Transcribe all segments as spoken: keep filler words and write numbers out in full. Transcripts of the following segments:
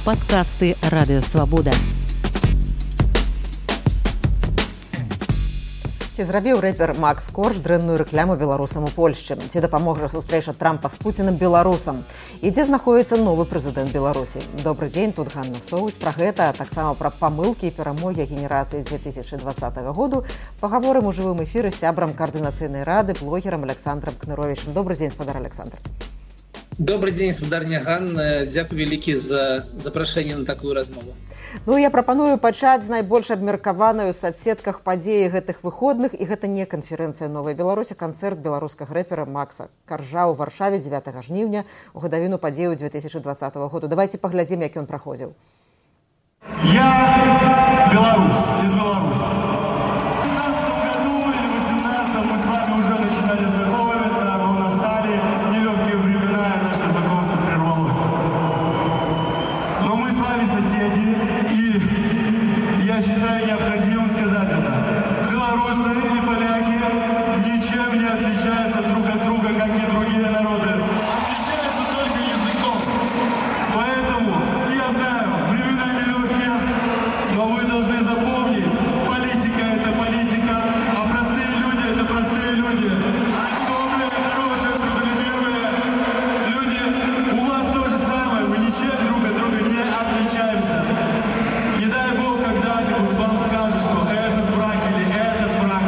Падкасты Радыёвабода. Ці зрабіў рэпер Макс Корж дрэнную рэкламу беларусам у Польшчы? Ці дапаможа сустрэча Трампа з Пуціным беларусам? І дзе знаходзіцца новы прэзідэнт Беларусі? Добры дзень, тут Ганна Соўсь. Пра гэта, а таксама пра памылкі і перамогі генерацыі две тысячы двадцатага году пагаворым у жывым эфіры з сябрам каардынацыйнай рады, блогерам Александром Кныровичем. Добры дзень, спадар Александр. Добрый дзень, спадарня Ганна. Дзякуй вялікі за запрашэнне на такую размову. Ну, я прапаную пачаць з найбольш абмеркаваную ў соцсетках падзеі гэтых выходных, і гэта не канферэнцыя «Новая Беларусь», а канцэрт беларускага рэпера Макса Коржа ў Варшаве дзевятага жніўня у гадавіну падзею две тысячи двадцатого году. Давайте паглядзім, як ён праходзіў. Я белорус, из Беларуси. В двенадцатом году или восемнадцатом мы с вами уже начинали знакомиться, но настали нелегкие времена, и наше знакомство прервалось. Но мы с вами соседи, и я считаю необходимым сказать это. Белорусы и поляки ничем не отличаются друг от друга, как и другие народы. Отличаются только языком. Поэтому, я знаю, времена нелегкие, но вы должны запомнить, политика – это политика, а простые люди – это простые люди. Добрые, хорошие, трудолюбивые люди. У вас то же самое, мы ничем друг от друга не отличаемся. Не дай Бог когда-нибудь вам скажут, что этот враг или этот враг.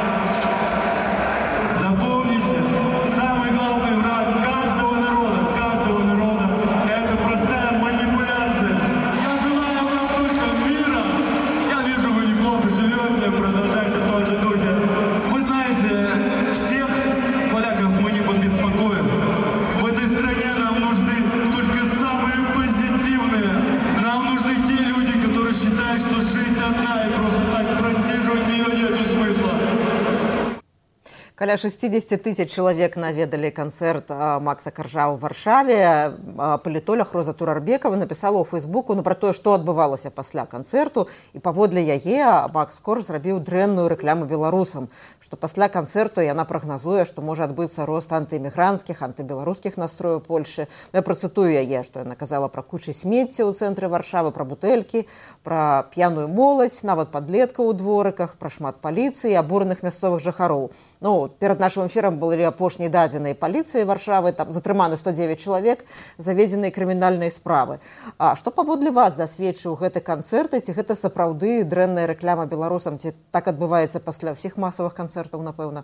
Запомните, самый главный враг каждого народа, каждого народа – это простая манипуляция. Я желаю вам только мира. Я вижу, вы неплохо живете, продолжайте в том же духе. Вы знаете, всех поляков мы не побеспокоим. В этой стране нам нужны только самые позитивные. Нам нужны те люди, которые считают, что жизнь одна, и просто так просиживать ее нету смысла. Каля шестьдесят тысяч чалавек наведалі канцэрт Макса Коржа ў Варшаве. Палітолог Роза Турарбекова напісала ў Фейсбуку ну, пра тое, што адбывалася пасля канцэрту, і паводле яе Макс Корж зрабіў дрэнную рэкламу беларусам, што пасля канцэрту яна прагназуе, што можа адбыцца рост антыэмігранцкіх, антыбеларускіх настрояў Польшы. Ну, я працытую яе, што яна казала пра кучы смецця ў цэнтры Варшавы, пра бутэлькі, пра п'яную моладзь, нават падлеткаў у дворыках, пра шмат паліцыі і абураных мясцовых жыхароў. Ну, перад нашым эфірам былі апошнія дадзеныя паліцыі Варшавы, там затрыманы сто дзевяць чалавек, заведзеныя крымінальныя справы. А што паводле вас засведчыў гэты канцэрт, ці гэта сапраўды дрэнная рэкляма беларусам, ці так адбываецца пасля ўсіх масавых канцэртаў, напэўна?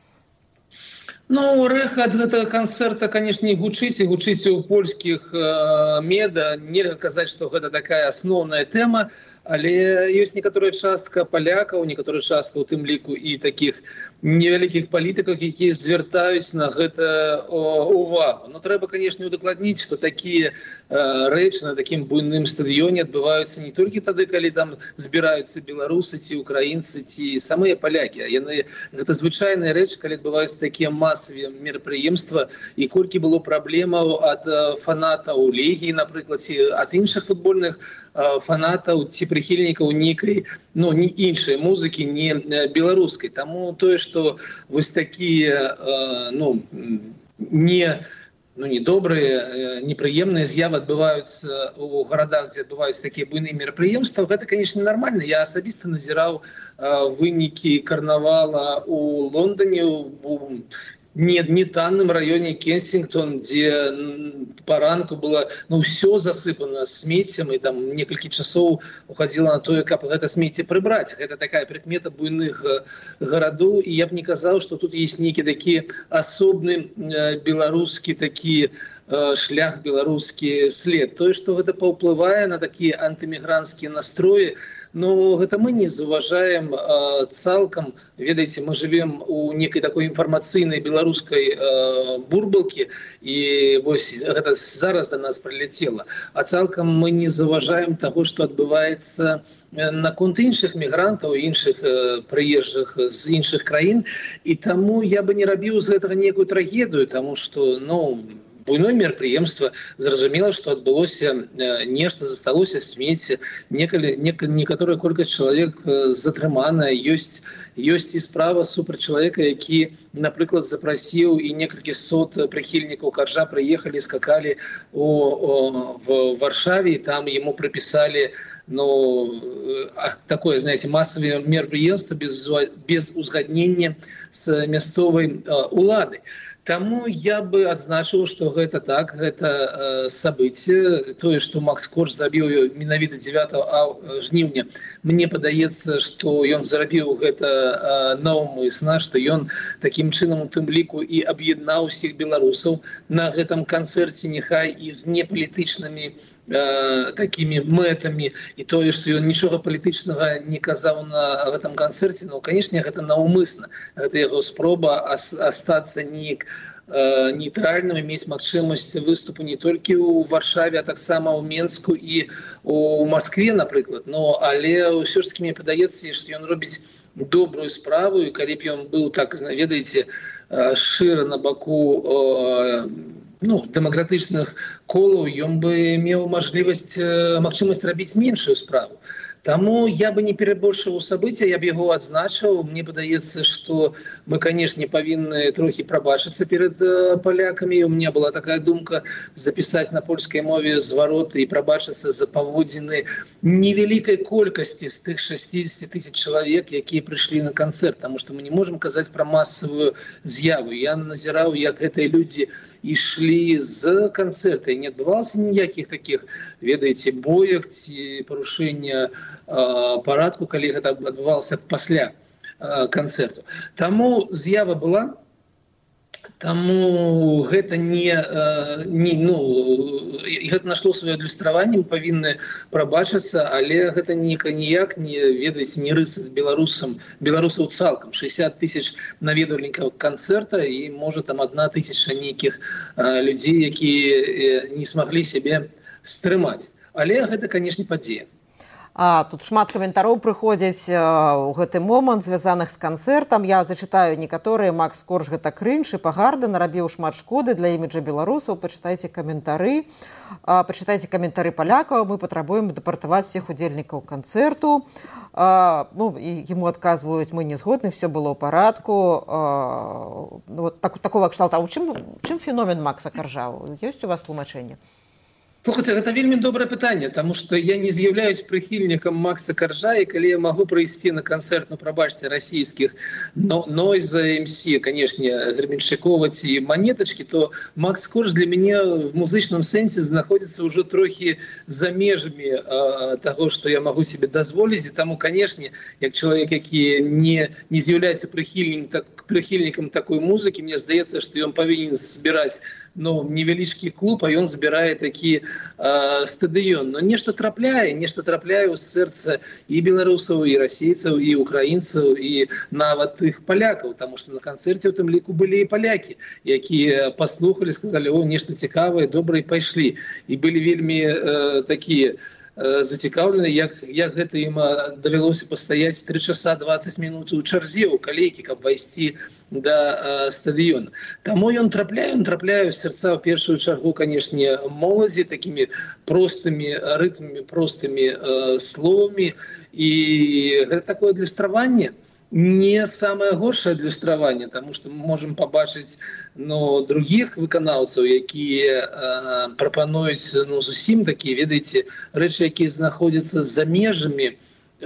Ну, рэха ад гэтага канцэрта, канешне, і гучыць, і гучыць у польскіх э, меда. Нельга казаць, што гэта такая асноўная тэма, але ёсць некаторая частка палякаў, некаторая частка, у тым ліку, і такіх невялікіх палітыкаў, якія звяртаюць на гэта увагу. Но трэба, канешне, удакладніць, што такія э, рэчы на такім буйным стадыёне адбываюцца не толькі тады, калі там збіраюцца беларусы, ці украінцы, ці самыя палякі. Яны, гэта звычайная рэч, калі адбываюцца такія масавыя мерапрыемствы, і колькі было праблемаў ад э, фанатаў Легіі, напрыклад, ці ад іншых футбольных э, фанатаў, ці прыхільнікаў нейкай, ну, не іншай музыкі, не беларускай. Таму тое, што вось такія, э, ну, не, ну, недобрыя, непрыемныя з'явы адбываюцца ў гарадах, дзе адбываюцца такія буйныя мерапрыемствы, гэта, канешне, нармальна. Я асабіста назіраў э, вынікі карнавала ў Лондоне, у не, не танным раёне Кенсінгтон, дзе паранку было ну, ўсё засыпана смеццем, і там некалькі часоў уходзіла на тое, каб гэта смецце прыбраць. Гэта такая прыкмета буйных гарадоў, і я б не казаў, што тут есть нейкі такі асобны беларускі такі шлях, беларускі след. Тое, што гэта паўплывае на такія антымігранцкія настроі, но гэта мы не заўважаем э, цалкам. Ведаеце, мы живем у некай такой інфармацыйнай беларускай э, бурбалкі, і вось гэта зараз до нас прыляцела. А цалкам мы не заўважаем таго, што адбываецца наконт іншых мігрантаў, іншых э, прыезджых з іншых краін. І таму я бы не рабіў з гэтага некую трагедыю, таму што, ну, буйное мерапрыемства. Зразумела, што адбылося нешта, засталося смецце, некалі, некаторая колькасць чалавек затрыманая, ёсць ёсць і справа супраць чалавека, які, напрыклад, запрасіў, і некалькі сот прыхільнікаў Каржа прыехалі, скакалі у, у, в Варшаве, і там яму прыпісалі ну, такое, знаете, массовое мерапрыемства без, без узгаднення з мясцовай уладай. Таму я бы адзначыў, што гэта так, гэта э, событие, тое, што Макс Корж зрабіў менавіта дзевятага жніўня, мне падаецца, што ён зрабіў гэта э, наўмысна, што ён такім чынам у тым ліку і аб'яднаў усіх беларусаў на гэтым канцэрце, няхай і з непалітычнымі такими мэтамі, і тое, што ён нічога палітычнага не казаў на гэтым канцэрце, ну, канешне, гэта наўмысна. Гэта яго спроба астацца неяк нейтральным, мець магчымасць выступу не толькі ў Варшаве, а таксама ў Менску і ў Маскве, напрыклад. Но, але ўсё ж таки мне падаецца, што ён робіць добрую справу, і калі б ён быў, так, ведаеце, шчыра на баку ну, дэмакратычных колаў, ён бы меў мажлівасць, магчымасць рабіць меншую справу. Таму я бы не перабольшываў события, я б яго адзначыў. Мне падаецца, што мы, канешне, павінны трохі прабачыцца перад палякамі. У меня была такая думка запісаць на польскай мове зварот і прабачыцца за паводзіны невялікай колькасці з тых шестьдесят тысяч чалавек, якія прыйшлі на канцэрт, таму што мы не можам казаць пра масавую з'яву. Я назіраў, як гэтыя людзі ішлі з канцэрта, і не адбывалася ніякіх такіх, ведаеце, боек ці парушэння парадку, калі гэта адбывалася пасля канцэрту. Таму з'ява была, таму гэта не, не ну, гэта нашло сваё адлюстраванне, мы павінны прабачыцца, але гэта ніяк не, ведаеце, не рыса з беларусам, беларусаў цалкам. шестьдесят тысяч наведвальнікаў канцэрта і, можа, там одна тысяча нейкіх людзей, якія не смаглі сябе стрымаць. Але гэта, канешне, падзея. А, тут шмат каментароў прыходзяць у гэты момант, звязаных з канцэртам. Я зачытаю некаторыя. Макс Корж гэта крынж і пагарда, нарабіў шмат шкоды для іміджа беларусаў. Пачытайце каментары. А, пачытайце каментары палякаў. Мы патрабуем дэпартаваць всіх удзельнікаў канцэрту. А, ну, і яму адказваюць, мы не згодны, все было ў парадку. А, вот так, такого кшталта. А ў чым, чым феномен Макса Каржа? Ёсць у вас тлумачэнне? Слухайте, гэта вельмі добрае пытанне, таму што я не з'яўляюсь прыхільнікам Макса Каржа, і калі я магу прыйсці на канцэрт, ну, прабачце, расійскіх Нойза, эм сі, канешне, Гребеншчыкова ці Манетачкі, то Макс Корж для мяне в музычным сэнсе знаходзіцца ўжо трохі за межамі а, таго, што я магу себе дазволіць, і таму, канешне, як чалавек, які не, не з'яўляецца прыхільнікам, так, прыхільнікам такой музыкі, мне здаецца, што ён павінен збіраць ну, невялічкі клуб, а ён збірае такі э, стадыён. Но нешта трапляе, нешта трапляе ў сэрца і беларусаў, і расейцаў, і украінцаў, і нават тых палякаў, таму што на канцэрце ў тым ліку былі і палякі, якія паслухалі, сказалі, о, нешта цікавае, добра, і пайшлі. І былі вельмі э, такія зацікаўлены, як, як гэта ім давялося пастаяць тры часа двадцать мінут у чарзе, у калейкі, каб вайсці да стадыёна. Таму ён трапляе, ён трапляе ў сэрца ў першую чаргу, канешне, моладзі, такімі простымі рытмамі, простымі э, словамі, і гэта такое адлюстраванне. Не самае горшае адлюстраванне, таму што мы можам пабачыць ну, другіх выканаўцаў, якія э, прапануюць ну, зусім такія, ведаеце, рэчы, якія знаходзяцца за межамі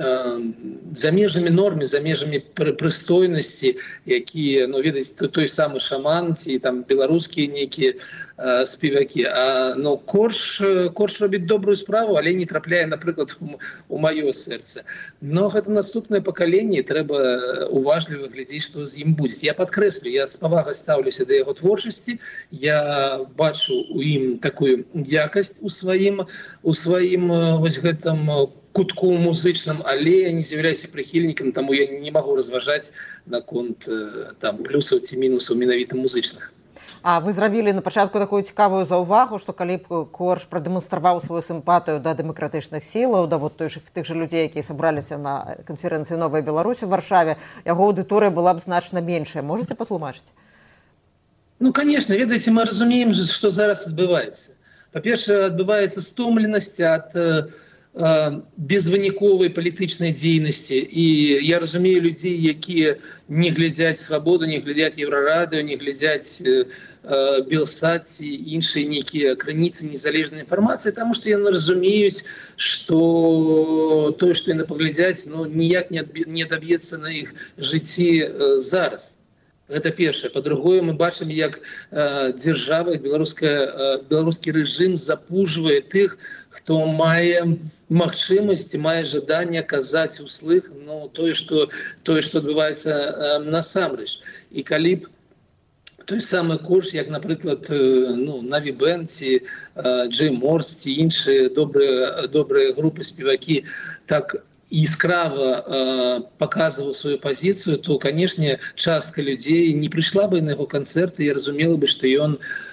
за межамі нормы, за межамі прыстойнасці, якія, ну, ведаеце, той самы Шаман ці там беларускія нейкія э, спевакі. А ну, Корж, Корж робіць добрую справу, але не трапляе, напрыклад, у, у маё сэрца. Но гэта наступнае пакаленне, трэба уважліва глядзець, што з ім будзе. Я падкрэслю, я з павагай стаўлюся да яго творчасці, я бачу у ім такую якасць у сваім, у сваім вось гэтым кутку музычным, але я не з'яўляюся прыхільнікам, таму я не магу разважаць наконт там плюсаў ці мінусаў менавіта музычных. А вы зрабілі на пачатку такую цікавую заўвагу, што калі б Корж прадэманстраваў сваю сімпатыю да дэмакратычных сілаў, да вот тых, тых жа людзей, якія сабраліся на канферэнцыі «Новая Беларусь» у Варшаве, яго аўдыторыя была б значна меншая. Можаце патлумачыць? Ну, конечно, ведаеце, мы разумеем, что зараз адбываецца. Па-першае, адбываецца стомленасць ад безвыніковай палітычнай дзейнасці. І я разумею людзей, якія не глядзяць свабоду, не глядзяць Еўрарадыё, не глядзяць Белсат ці іншыя нейкія крыніцы незалежнай інфармацыі, таму што яны разумеюць, што тое, што яны паглядзяць, ну, ніяк не даб'ецца на іх жыцці зараз. Гэта першае. Па-другое, мы бачым, як дзяржава, беларускі рэжым запужвае тых, хто мае магчымасць, мае жаданне казаць услых, ну, тое, што, тое, што адбываецца насамрэч. І калі б той самы курс, як, напрыклад, ну, Наві Бэнд ці Джей Морс ці іншыя добрыя, добрыя групы спевакі так яскрава э, показывал свою позицию, то, конечно, частка людей не пришла бы на его концерт и разумела бы, что он,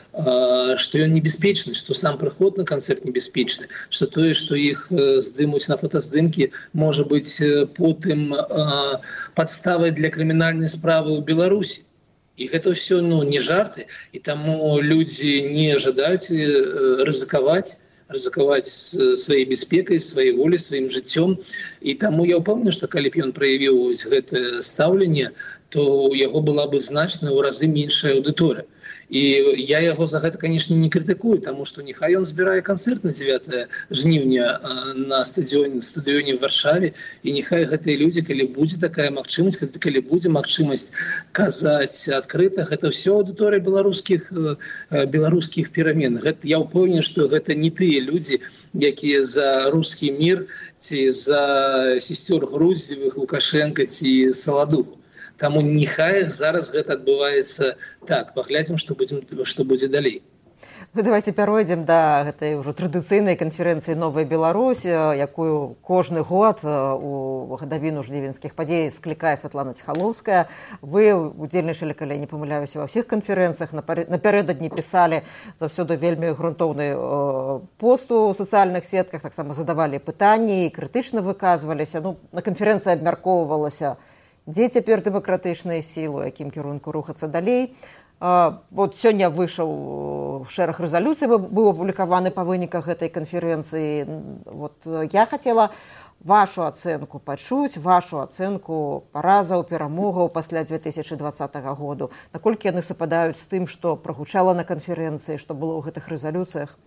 э, что он небеспечный, что сам приход на концерт небеспечный, что то, что их э, здымуть на фотоздымке, может быть э, потым э, подставой для криминальной справы в Беларуси. И это все, ну, не жарты, и тому люди не жадают э, ризиковать, рызыкаваць сваёй бяспекай, сваёй волей, сваім жыццём. І таму я ўпэўнены, што калі б ён праявіў гэтае стаўленне, то у яго была бы значна ў разы меншая аўдыторыя. І я яго за гэта, канешне, не крытыкую, таму што няхай ён збірае канцэрт на дзевятае жніўня на стадыёне, стадыёне ў Варшаве, і няхай гэтыя людзі, калі будзе такая магчымасць, калі будзе магчымасць казаць адкрыта, гэта ўсё аўдыторыя беларускіх беларускіх перамен. Гэта, я ўпэўнены, што гэта не тыя людзі, якія за рускі мір ці за сесцёр Груздзевых, Лукашенка ці Саладуху. Таму няхай зараз гэта адбываецца так. Паглядзім, што будзем, што будзе далей. Ну, давайте перайдзем да гэтай ўжо традыцыйнай канферэнцыі «Новая Беларусь», якую кожны год у гадавіну жнівеньскіх падзей склікае Святлана Ціхановская. Вы удзельнічалі, калі не памыляюся, ва ўсіх канферэнцыях, напярэдадні пісалі заўсёды вельмі грунтоўны пост у сацыяльных сетках, таксама задавалі пытанні і крытычна выказваліся. Ну, на канферэнцыі абмяркоўвалася, дзе цяпер дэмакратычныя сілы, якім кірунку рухацца далей. А, вот сёння выйшаў шэраг рэзалюцый, быў апублікаваны па выніках гэтай канферэнцыі. Вот, я хацела вашу ацэнку пачуць, вашу ацэнку паразаў, перамогаў пасля две тысячы двадцатага году. Наколькі яны супадаюць з тым, што прагучала на канферэнцыі, што было ў гэтых рэзалюцыях?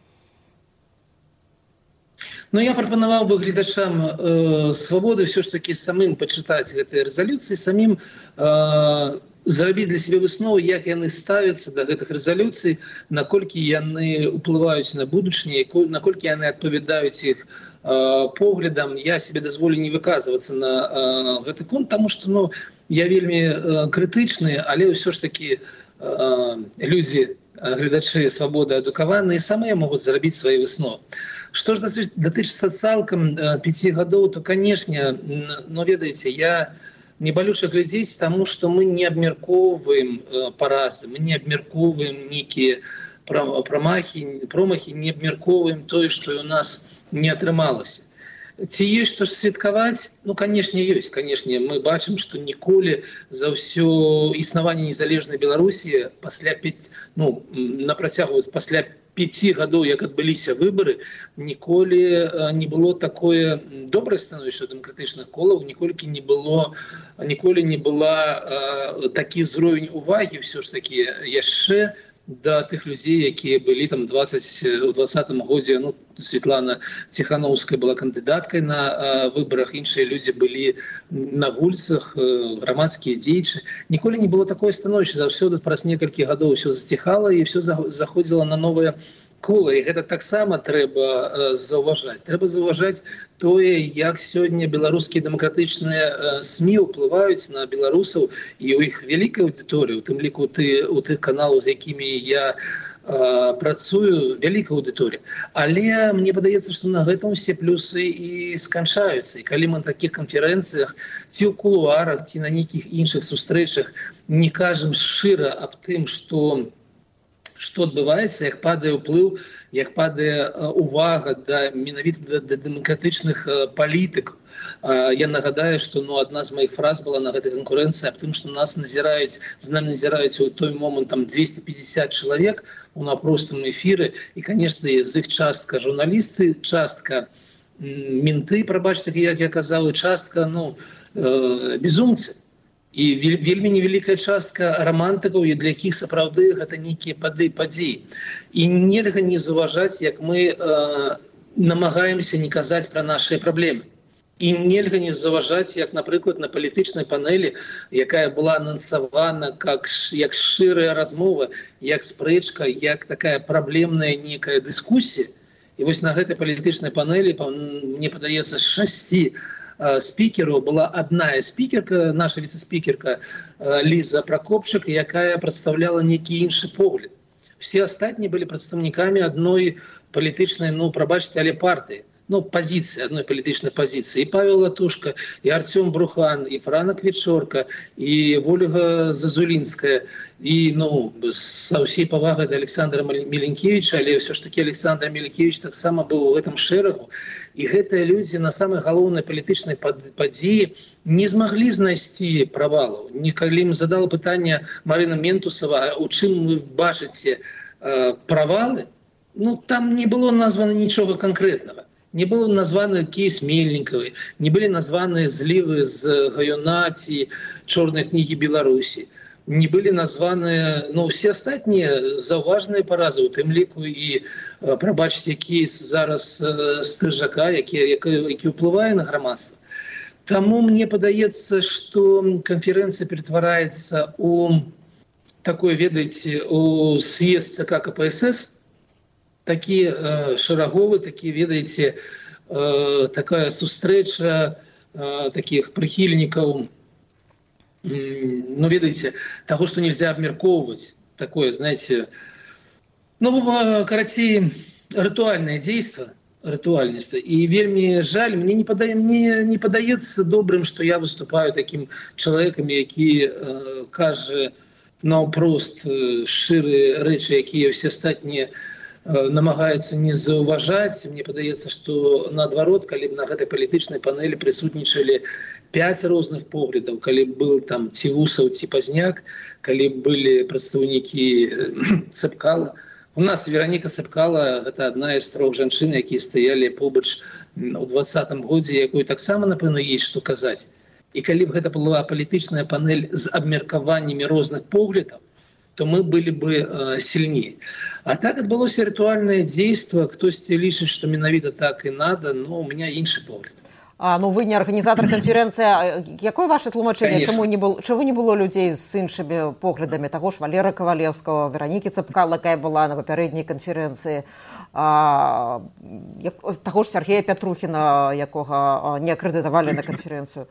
Ну, я прапанаваў бы гледачам э, свабоды ўсё ж такі самым пачытаць гэтыя рэзалюцыі, самім э, зрабіць для сябе выснову, як яны ставяцца да гэтых рэзалюцый, наколькі яны ўплываюць на будучыню, наколькі яны адпавядаюць іх э, поглядам. Я себе дазволю не выказвацца на э, гэты конт, таму што, ну, я вельмі э, крытычны, але ўсё ж такі э, людзі, гледачы свабоды адукаваныя, самыя могуць зрабіць свае высновы. Што ж датычыцца цалкам пяці гадоў, то, канешне, ну, ведаеце, я не балюча глядзець, таму што мы не абмяркоўваем паразы, мы не абмяркоўваем нейкія промахі, промахі, не абмяркоўваем тое, што ў нас не атрымалася. Ці ёсць што ж святкаваць? Ну, канешне, ёсць. Канешне, мы бачым, што ніколі за ўсё існаванне незалежнай Беларусі пасля пяць, ну, на працягу пасля пяці гадоў, як адбыліся выбары, ніколі не было такое добрае становішча дэмакратычных колаў, ніколькі не было, ніколі не была э, такі ўзровень увагі ўсё ж такі яшчэ да тых людзей, якія былі там у двадцатым годзе. Ну, Святлана Ціхановская была кандыдаткай на э, выбарах, іншыя людзі былі на вуліцах, э, грамадскія дзеячы. Ніколі не было такое становішча, заўсёды праз некалькі гадоў ўсё заціхала і ўсё заходзіла на новыя кола. І гэта таксама трэба э, заўважаць. Трэба заўважаць тое, як сёння беларускія дэмакратычныя э, СМІ ўплываюць на беларусаў, і ў іх вялікая аўдыторыя, у тым ліку ты, у тых каналаў, з якімі я э, працую, вялікая аўдыторыя. Але мне падаецца, што на гэтым усе плюсы і сканчаюцца. І калі мы на такіх канферэнцыях, ці ў кулуарах, ці на нейкіх іншых сустрэчах не кажам шчыра аб тым, што што адбываецца, як падае ўплыў, як падае увага да менавіта да, да дэмакратычных палітыкаў. Я нагадаю, што ну, адна з маіх фраз была на гэтай канкурэнцыі аб тым, што нас назіраюць, з нами назіраюць у той момант там двести пятьдесят чалавек у напростым эфіры, і, конечно, з іх частка журналісты, частка менты, прабачце, як я казаў, і частка ну, э, безумцы. І вельмі невялікая частка романтыкаў, для якіх сапраўды гэта нейкія падзеі. І нельга не заўважаць, як мы э, намагаемся не казаць пра нашыя праблемы. І нельга не заўважаць, як, напрыклад, на палітычнай панэлі, якая была анансавана как, як шчырая размова, як спрэчка, як такая праблемная некая дыскусія. І вось на гэтай палітычнай панэлі, мне падаецца, шасці спікераў была адна спікерка, наша віцэ-спікерка Ліза Пракопчык, якая прадстаўляла нейкі іншы погляд. Все астатнія былі прадстаўнікамі адной палітычнай, ну, прабачце, але партыі. Ну, пазіцыі, адной палітычнай пазіцыі. І Павел Латушка, і Артём Брухан, і Франа Квічорка, і Вольга Зазулінская, і, ну, са ўсей павагай да Александра Меленкевіча, але ўсё ж такі Александр Меленкевіч таксама быў у гэтым шэрагу. І гэтыя людзі на самай галоўнай палітычнай падзеі не змаглі знайсці правалаў. Калі ім задала пытанне Марына Ментусова, у чым вы бачыце э, правалы, ну, там не было названа нічога канкрэтнага. Не было названы кейс Мельніковай, не былі названы злівы з Гаюна ці Чорнай кнігі Беларусі. Не былі названы, ну, ўсе астатнія заўважныя паразы, у тым ліку і, прабачце, кейс зараз Стрыжака, які, які, які ўплывае на грамадства. Таму мне падаецца, што канферэнцыя ператвараецца у такой, ведаеце, у съезд ЦК КПСС, такі э, шараговы, такі, ведаеце, э, такая сустрэча э, такіх прыхільнікаў, э, ну, ведаеце, таго, што нельзя абмяркоўваць, такое, знаете, ну, карацей, рытуальнае дзейства, рытуальнасць. І вельмі жаль, мне не, падае, мне не падаецца добрым, што я выступаю такім чалавекам, які э, кажа наўпрост э, шчырыя рэчы, якія ўсе астатнія намагаецца не заўважаць. Мне падаецца, што наадварот, калі б на гэтай палітычнай панэлі прысутнічалі пяць розных поглядаў, калі б был там ці Вусаў, ці Пазняк, калі б былі прадстаўнікі Цэпкала. У нас Вераніка Цэпкала – гэта адна з трох жанчын, якія стаялі побач у двадцатым годзе, якой таксама, напэўна, есть што казаць. І калі б гэта была палітычная панэль з абмеркаваннямі розных поглядаў, то мы были бы э, сильнее. А так адбылося ритуальное действо, хтосьці лічыць, што менавіта так і надо, но у меня іншы погляд. А, ну, вы не арганізатар канферэнцыі. Якое ваше тлумачэнне? Чаму не было, чаму не было людзей з іншымі поглядамі? Таго ж Валера Кавалевскага, Веранікі Цэпкала, якая была на папярэдняй канферэнцыі, а, як, таго ж Сергея Пятрухіна, якога не акрэдытавалі на канферэнцыю.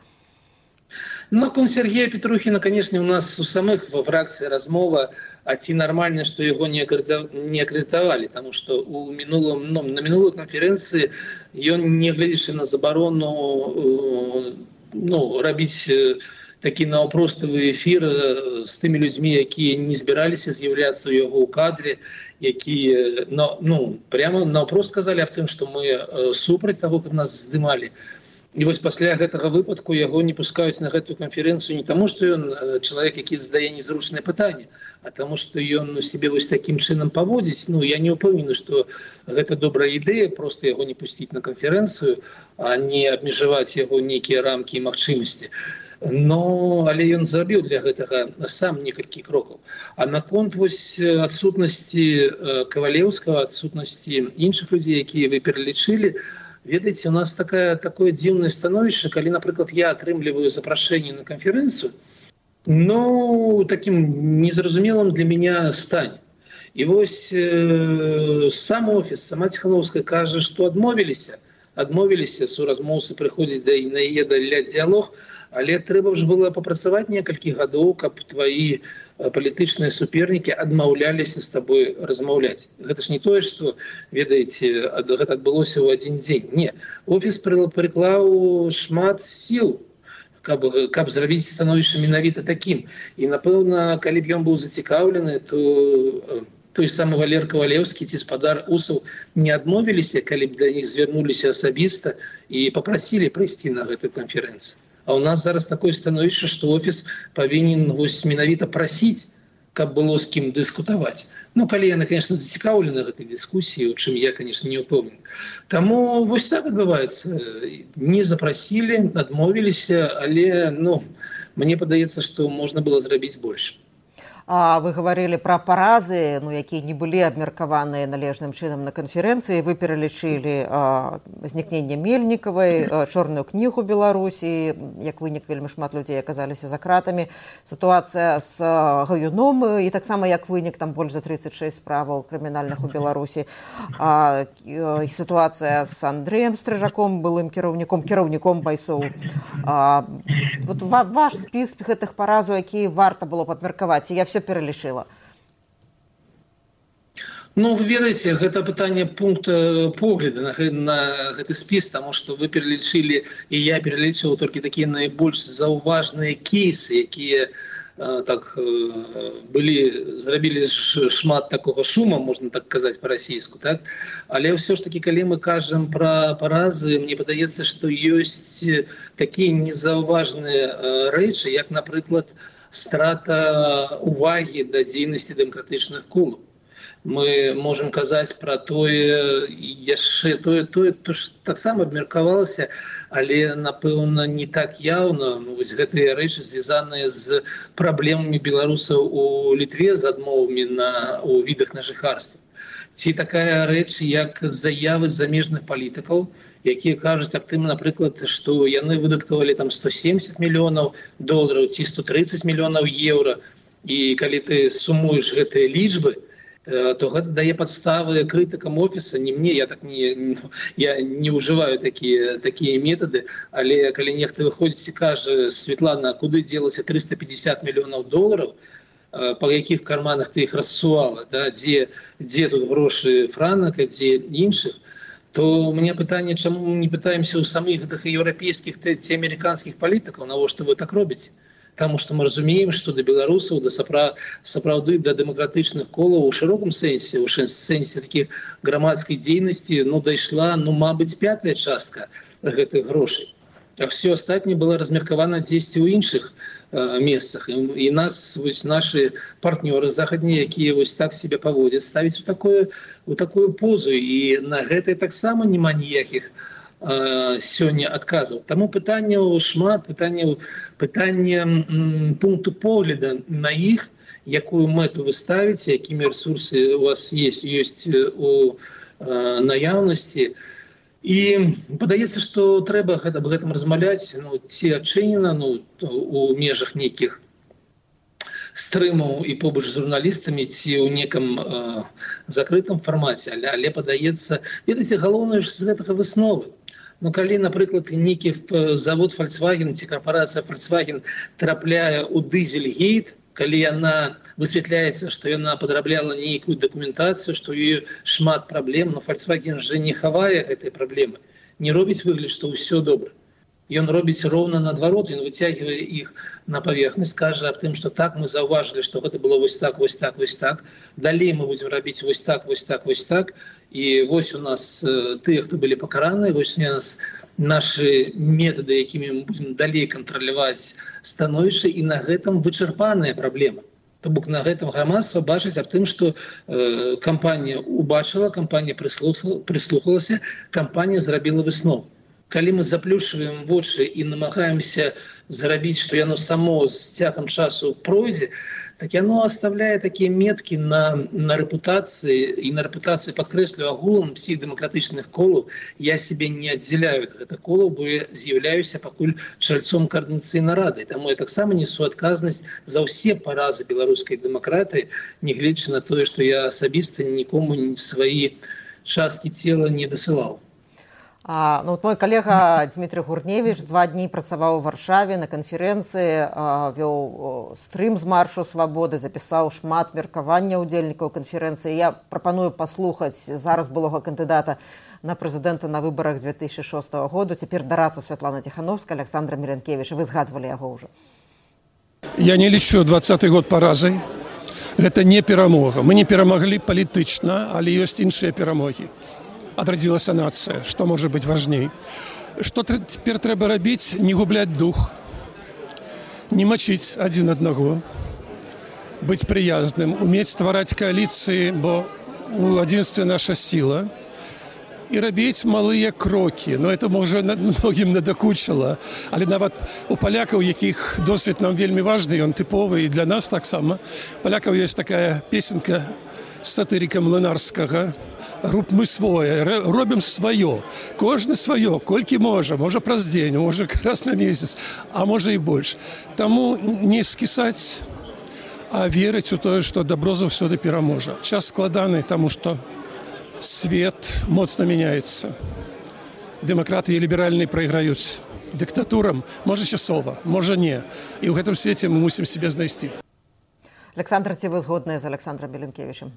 Ну, наконт Сергея Петрухина, конечно, у нас у самых во фракции размова, а ці нормально, что его не аккредитовали, потому что у минулом, ну, на минулой конференции он, не глядячи на заборону, ну, робить такі наўпроставы эфір з тымі людзьмі, якія не збіраліся з'яўляцца ў яго ў кадре, якія, ну, прямо наўпрост сказалі аб тым, што мы супраць таго, каб нас здымалі. І вось пасля гэтага выпадку яго не пускаюць на гэтую канферэнцыю не таму, што ён чалавек, які задае незручнае пытанне, а таму, што ён сябе вось такім чынам паводзіць. Ну, я не ўпэўнены, што гэта добрая ідэя, проста яго не пусціць на канферэнцыю, а не абмежаваць яго нейкія рамкі і магчымасці. Но, але ён зрабіў для гэтага сам некалькі крокаў. А наконт вось адсутнасці Кавалеўскага, адсутнасці іншых людзей, якія вы пералічылі, ведаеце, у нас такая, такое дзіўнае становішча, калі, напрыклад, я атрымліваю запрашэнне на канферэнцыю, но такім незразумелым для мяне стане. І вось э, сам офіс, сама Ціхановская кажа, што адмовіліся, адмовіліся, суразмоўцы прыходзіць да на яе для дыялог, але трэба ж было папрацаваць некалькі гадоў, каб твои палітычныя супернікі адмаўляліся з табой размаўляць. Гэта ж не тое, што, ведаеце, гэта адбылося ў адзін дзень. Не, офіс прыклаў шмат сіл, каб, каб зрабіць становішча менавіта такім. І, напэўна, калі б ён быў зацікаўлены, то той самы Валер Кавалеўскі ці спадар Усаў не адмовіліся, калі б да іх звярнуліся асабіста і папрасілі прыйсці на гэтую канферэнцыю. А ў нас зараз такое становішча, што офіс павінен вось менавіта прасіць, каб было з кім дыскутаваць. Ну, калі яны, конечно, зацікаўлены гэтай дыскусіі, у чым я, конечно, не ўпэўнены. Таму вось так адбываецца. Не запрасілі, адмовіліся, але, ну, мне падаецца, што можна было зрабіць больш. А вы говорили про паразы, ну, якія не былі абмеркаваныя належным чынам на канферэнцыі. Вы пералічылі знікненне Мельнікавай, чорную кнігу Беларусі, як вынік вельмі шмат людзей аказаліся за кратамі. Сітуацыя з Гаюном і таксама як вынік, там больш за тридцать шесть справаў крымінальных у Беларусі. А, і сітуацыя з Андрэем Стрыжаком, былым кіраўніком, кіраўніком байсоў. А, вот ваш спіс гэтых паразаў, які варта было б абмеркаваць, я все пералічыла. Ну, вы ведаеце, гэта пытанне пункта погляду на, на гэты спіс, таму што вы пералічылі, і я пералічыў толькі такія найбольш заўважныя кейсы, якія э, так э, былі, зрабілі шмат такога шума, можна так казаць па-расійску, так? Але ўсё ж такі, калі мы кажам пра паразы, мне падаецца, што ёсць такія незаўважныя э, рэчы, як, напрыклад, страта увагі да дзейнасці дэмакратычных колаў. Мы можам казаць пра тое, яшчэ тое, тое, то ж таксама абмеркавалася, але, напэўна, не так яўна. Ну, вось гэтыя рэчы звязаныя з праблемамі беларусаў у Літве, з адмовамі на, у відах на жыхарства. Ці такая рэч, як заявы замежных палітыкаў, якія кажуць актыўна, напрыклад, што яны выдаткавалі там сто семьдесят мільёнаў долараў ці сто тридцать мільёнаў еўра. І калі ты сумуеш гэтыя лічбы, то гэта дае падставы крытыкам офіса, не мне, я так не, я не ўжываю такія, такія метады, але калі нехта выходзіць і кажа: Светлана, куды дзелася триста пятьдесят мільёнаў долараў, па якіх карманах ты іх рассувала, да? дзе, дзе тут грошы франак, дзе іншых, то у меня пытанне, чаму мы не пытаемся ў самых гэтых еўрапейскіх ці амерыканскіх палітыкаў, навошта вы так робіце? Таму што мы разумеем, што да беларусаў, да сапра... сапраўды да дэмакратычных колаў у шырокім сэнсе, у сэнсе такіх грамадскай дзейнасці, ну, дайшла, ну, мабыць, пятая частка гэтых грошай. А все астатняе было размеркавана дзесьці ў іншых э, месцах. І, і нас, вось, нашы партнёры заходнія, якія вось так себе паводзяць, ставіць у такую, у такую позу. І на гэтай таксама няма ніякіх э, сёння адказаў. Таму пытанняў шмат, пытанняў, пытанне м, пункту погляда на іх, якую мэту вы ставіце, якімі рэсурсы у вас есть, ёсць у э, наяўнасці. І падаецца, што трэба гэта, аб гэтым размаўляць, ну, ці адчынена, ну, у межах нейкіх стрымаў і побач з журналістамі, ці ў некам э, закрытым фармаце, але, але падаецца, ведаеце, галоўнае ж з гэтага высновы. Ну, калі, напрыклад, нейкі завод Volkswagen ці карпорацыя Volkswagen трапляе ў дызельгейт, калі яна высвятляецца, што яна падрабляла нейкую дакументацыю, што ў ёй шмат праблем, но Volkswagen же не хавае гэтай праблемы, не робіць выгляд, што ўсё добра. Ён робіць роўна наадварот, ён выцягвае іх на паверхнасць, кажа аб тым, што так, мы заўважылі, што гэта было вось так, вось так, вось так, далей мы будзем рабіць вось так, вось так, вось так, і вось у нас э, тыя, хто былі пакараныя, вось у нас нашы метады, якімі мы будзем далей кантраляваць становішча, і на гэтым вычарпаная праблема. То бок на гэтым грамадства бачыць аб тым, што э, кампанія убачыла, кампанія прыслухалася, кампанія зрабіла выснову. Калі мы заплюшваем вочы і намагаемся зрабіць, што яно само з цягам часу пройдзе, так яно оставляе такія меткі на, на рэпутацыі, і на рэпутацыі падкрэслю агулам всіх дэмакратычных колаў. Я себе не аддзяляю ад гэтых колаў, бо я з'яўляюся пакуль чальцом каардынацыйнай рады. Таму я таксама несу адказнасць за ўсе паразы беларускай дэмакратыі, нягледзячы на тое, што я асабіста нікому свае часткі цела не дасылаў. А, ну, мой калега Дмітрый Гурневіч два дні працаваў у Варшаве на канферэнцыі, а, вёў стрым з маршу свабоды, запісаў шмат меркавання ўдзельнікаў канферэнцыі. Я прапаную паслухаць зараз былога кандыдата на прэзідэнта на выбарах две тысячи шостого году, цяпер дарадцу Святлана Тихановская, Александра Миленкевич. Вы згадвалі яго ўжо. Я не лічу двадцатый год паразай. Гэта не перамога. Мы не перамаглі палітычна, але ёсць іншыя перамогі. Адрадзілася нацыя, што можа быць важней. Што цяпер трэба рабіць? Не губляць дух, не мачыць адзін аднаго, быць прыязным, умець ствараць кааліцыі, бо у адзінстве наша сіла, і рабіць малыя крокі. Но это, можа, многім надакучыла, але нават у палякаў, якіх досвед нам вельмі важны, ён тыповы, і для нас таксама. Палякаў ёсць такая песенка сатырыка Млынарскага: «Руб мы свое, робім сваё, кожны сваё, колькі можа, можа праз дзень, можа раз на месяц, а можа і больш». Таму не скісаць, а верыць у тое, што дабро заўсёды пераможа. Час складаны, таму што свет моцна мяняецца. Дэмакраты і ліберальныя прайграюць дыктатурам, можа часова, можа не. І ў гэтым свеце мы мусім себе знайсці. Александр, ці вы згодныя з Александром Міленкевічем?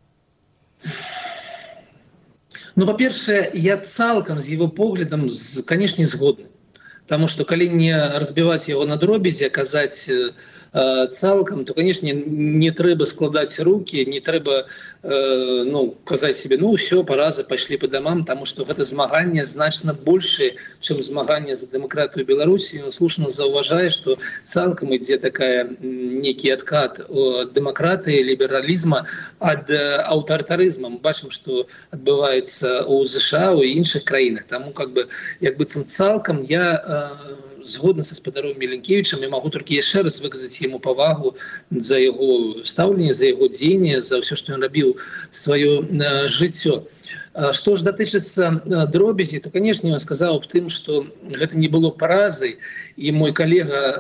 Ну, па-першае, я цалкам з яго поглядам, канешне, згодны. Таму што калі не разбіваць яго на дробязі, казаць цалкам, то, канешне, не трэба складаць рукі, не трэба э, ну, казаць себе, ну, ўсё, параза, пайшлі па дамам, таму што гэта змаганне значна большае, чым змаганне за дэмакратыю Беларусі. Ён слушна заўважае, што цалкам ідзе такая некі адкат ад дэмакратыі, лібералізма ад аўтарытарызма. Мы бачым, што адбываецца ў ЗША, у іншых краінах. Таму, как бы, як быццам цалкам я э, згодна са спадаром Міленкевічам, я магу толькі яшчэ раз выказаць яму павагу за яго стаўленне, за яго дзеянне, за ўсё, што ён рабіў сваё э, жыццё. А што ж датычыцца э, дробязі, то, канешне, ён сказаў аб тым, што гэта не было паразай, і мой калега э,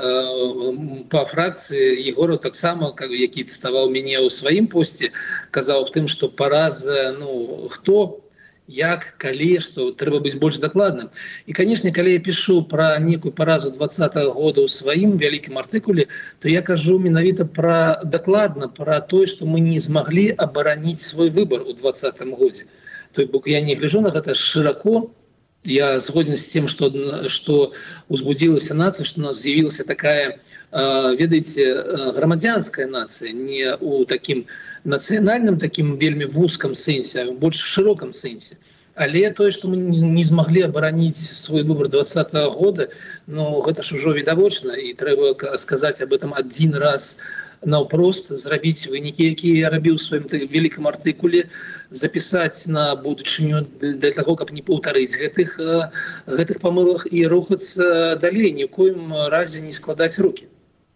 па фракцыі Егораў таксама, які цытаваў мяне ў сваім посце, казаў аб тым, што параза, ну, хто, як, калі, што трэба быць больш дакладным. І, канешне, калі я пішу пра некую паразу двадцатага года ў сваім вялікім артыкуле, то я кажу менавіта пра дакладна, пра тое, што мы не змаглі абараніць свой выбар у двадцатым годзе. То бок я не гляджу на гэта шырако. Я згоден з тем, што, што узбудзілася нацыя, што у нас з'явілася такая, э, ведаеце, грамадзянская нацыя, не ў такім нацыянальным, такім вельмі вузкам сэнсе, а ў больш шырокам сэнсе. Але тое, што мы не змаглі абараніць свой выбар двадцатага года, ну, гэта ж ужо відавочна, і трэба сказаць аб этом адзін раз наўпрост, зрабіць вынікі, якія я рабіў у сваім вялікім артыкуле, запісаць на будучыню для таго, каб не паўтарыць гэтых, гэтых памылак і рухацца далей, ні ў коім разе не складаць рукі.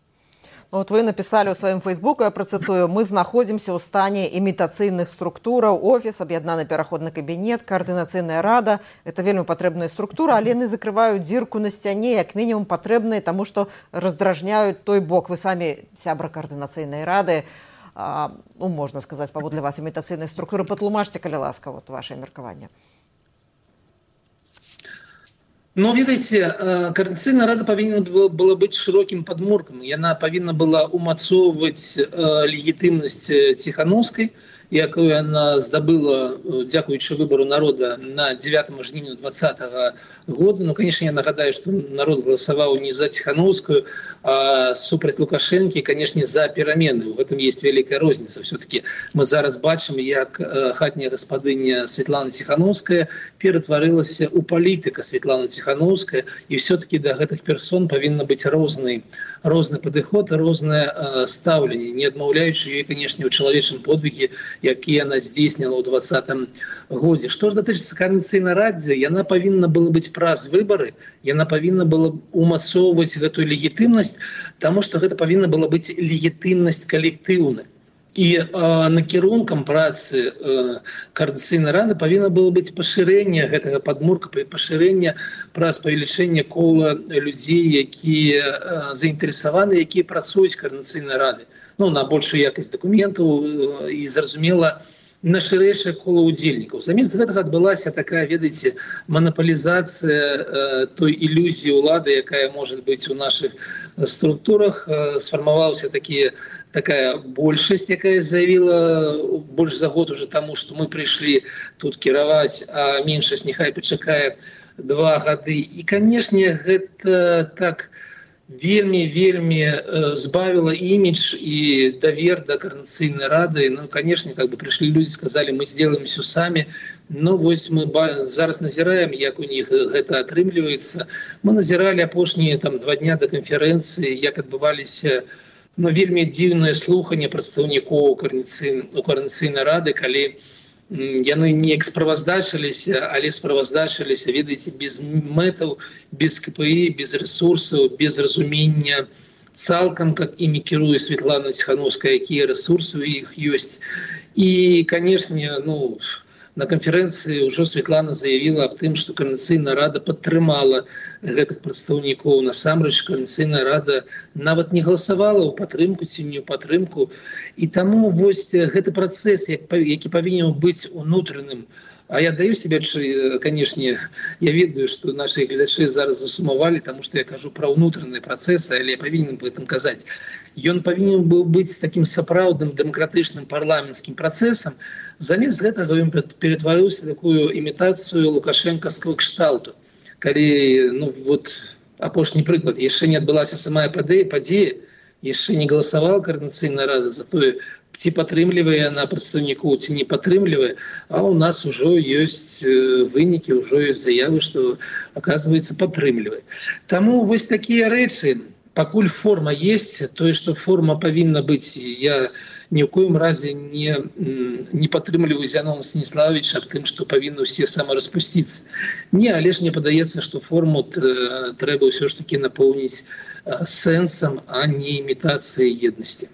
Вот вы написали у своем фейсбуку, я процитую: «Мы знаходзімся ў стане імітацыйных структураў, офіс, аб'яднаны пераходны кабінет, координацыйная рада. Это вельмі патрэбная структура, але яны закрываюць дзірку на сцяне, як мінімум патрэбныя, таму што раздражняюць той бок». Вы самі сябра координацыйнай рады. А, ну, можна сказаць, паводле вас імітацыйнай структуры. Патлумачце, калі ласка, вот ваше меркаванне. Ну, ведаеце, координацыйная рада павінна была быць шырокім падмуркам. Яна павінна была умацоўваць легітымнасць Ціханаўскай, якую яна здабыла, дзякуючы выбару народа на дзевятага жніўня двадцатага года. Ну, конечно, я нагадаю, што народ галасаваў не за Ціханаўскую, а супраць Лукашэнкі, конечно, за перамены. У гэтым есть вялікая розніца. Все-таки мы зараз бачым, як хатняя гаспадыня Светлана Ціханаўская ператварылася ў палітыка Светлана Ціханаўская, і все-таки да гэтых персон павінна быць розны, розны падыход, рознае стаўленне, не адмаўляючы ёй, конечно, ў чалавечым подвігі, які яна здзейсніла ў двадцатым годзе. Што ж датычыцца координацыйнай радзе, яна павінна была быць праз выбары, яна павінна была умацоўваць гэтую легітымнасць, таму што гэта павінна была быць легітымнасць калектыўная. І э, накірункам працы э, координацыйнай рады павінна было быць пашырэнне гэтага падмурка, пашырэнне праз павелічэнне кола людзей, якія э, заінтарэсаваны, якія працуюць координацыйнай рады. Ну, на большую якасць дакументаў і, зразумела, на шырэйшае кола ўдзельнікаў. Замест гэтага адбылася такая, ведаеце, манапалізацыя э, той ілюзіі ўлады, якая можа быць у нашых структурах. Э, сфармавалася такі, такая большасць, якая заявіла больш за год уже таму, што мы прыйшлі тут кіраваць, а меншасць няхай пачакае два гады. І, канешне, гэта так вельмі вельмі збавіла імідж і давер да Координацыйнай рады. Ну, конечно, как бы пришли люди, сказали, мы сделаем все сами. Ну, вось мы зараз назіраем, як у них гэта атрымліваецца. Мы назіралі апошнія там два дня да канферэнцыі, як адбываліся ну, вельмі дзіўныя слуханні прадстаўнікоў Координацыйнай рады, калі яны не справаздачыліся, але справаздачыліся, ведаеце, без мэтаў, без ка пэ і, без рэсурсаў, без разумення цалкам, как імі кіруе Светлана Ціхановская, якія рэсурсы у іх ёсць. І, канешне, ну, на канферэнцыі ўжо Светлана заявіла аб тым, што Координацыйная рада падтрымала гэтых прадстаўнікоў. Насамрэч, Координацыйная рада нават не галасавала ў падтрымку ці не ў падтрымку. І таму вось гэты працэс, які павінен быць унутраным. А я даю себе, конечно, я ведаю, что наши глядачи зараз засумовали, потому что я кажу про внутренние процессы, але я повинен об этом сказать. И он повинен был быть таким сапраўдным демократичным парламентским процессом. Замест этого он перетворился в такую имитацию лукашенковского кшталту. Коли, ну вот, апошні приклад, еще не отбылась самая падея, еще не голосовала Координацыйная рада за то, ці падтрымлівае на прадстаўнікоў, ці не падтрымлівае, а у нас ужо ёсць вынікі, ужо ёсць заявы, што, оказывается, падтрымлівае. Таму вось такія рэчы, пакуль форма есть, тое, што форма павінна быць, я ни в коем разе не, не падтрымліваю Зянона Станіславовича аб тым, што павінны ўсе самараспусціцца. Не, але ж мне падаецца, што форму трэба ўсё ж такі напоўніць сэнсам, а не імітацыяй еднасці.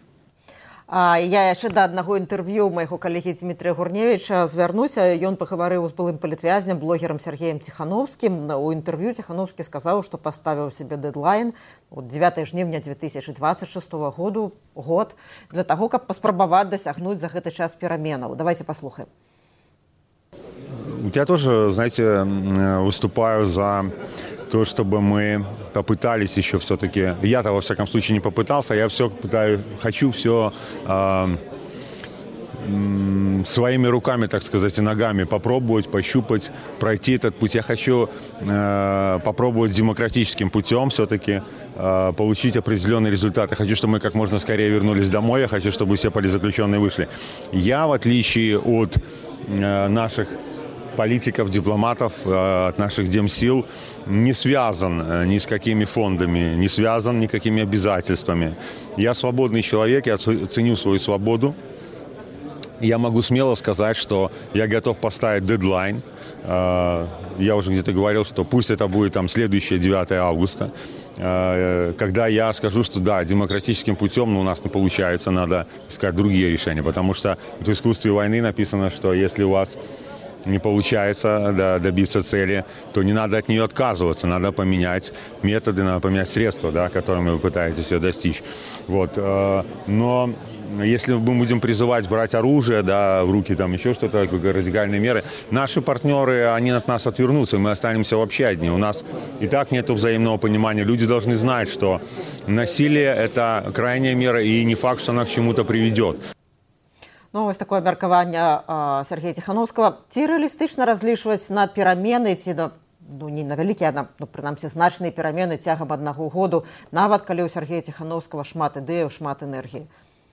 А я яшчэ да аднаго інтэрв'ю майго калегі Дмітрия Гурневіча звярнуся. Ён пагаварыў з былым палітвязням, блогерам Сергеем Ціхановскім. У інтэрв'ю Ціхановскі сказаў, што паставіў себе дэдлайн дзевятага жніўня две тысячи двадцать шестого году, год, для таго, каб паспрабаваць дасягнуць за гэты час пераменаў. Давайте послухаем. Я тоже, знаете, выступаю за то, чтобы мы попытались еще все-таки, я-то во всяком случае не попытался, я все пытаю, хочу все э, э, своими руками, так сказать, и ногами попробовать, пощупать, пройти этот путь. Я хочу э, попробовать демократическим путем все-таки э, получить определенные результаты. Хочу, чтобы мы как можно скорее вернулись домой, я хочу, чтобы все политзаключенные вышли. Я, в отличие от э, наших политиков, дипломатов, от наших демсил, не связан ни с какими фондами, не связан никакими обязательствами. Я свободный человек, я ценю свою свободу. Я могу смело сказать, что я готов поставить дедлайн. Я уже где-то говорил, что пусть это будет там следующее девятое августа, когда я скажу, что да, демократическим путем, но у нас не получается, надо искать другие решения, потому что в искусстве войны написано, что если у вас не получается да, добиться цели, то не надо от нее отказываться, надо поменять методы, надо поменять средства, да, которыми вы пытаетесь ее достичь. Вот. Но если мы будем призывать брать оружие да, в руки, там еще что-то, радикальные меры, наши партнеры, они от нас отвернутся, и мы останемся вообще одни. У нас и так нет взаимного понимания. Люди должны знать, что насилие – это крайняя мера, и не факт, что она к чему-то приведет. Ну, ось такое меркаванне Сергея Ціхановскага. Ці рэалістычна разлічваць на перамены, ці на, ну, не на вялікія, а на, ну, прынамсі, значныя перамены цягам аднаго году, нават калі ў Сергея Ціхановскага шмат ідэяў, шмат энергіі?